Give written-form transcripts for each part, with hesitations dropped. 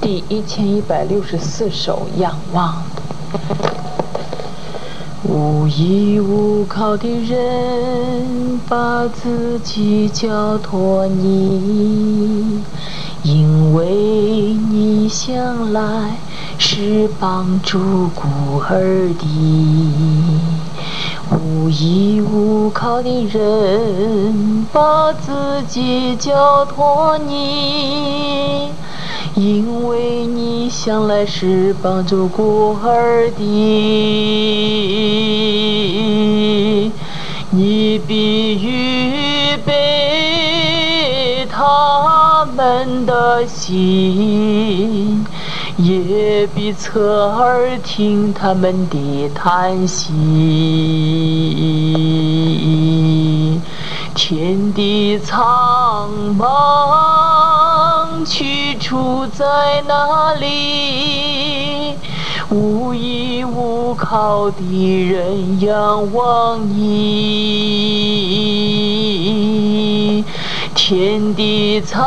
第1164首《仰望》。无依无靠的人，把自己交托你，因为你向来是帮助孤儿的。无依无靠的人，把自己交托你，因为你向来是帮助孤儿的，你必预备他们的心，也必侧耳听他们的叹息。天地苍茫，去处在哪里？无依无靠的人仰望你。天地苍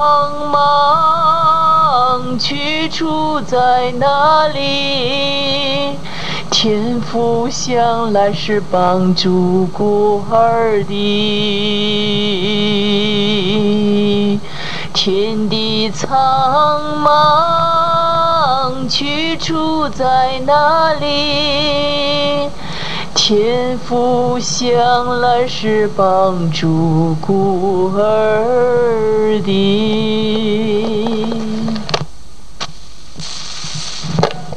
茫，去处在哪里？天父向来是帮助孤儿的。天地苍茫，去处在哪里？天父向来是帮助孤儿的。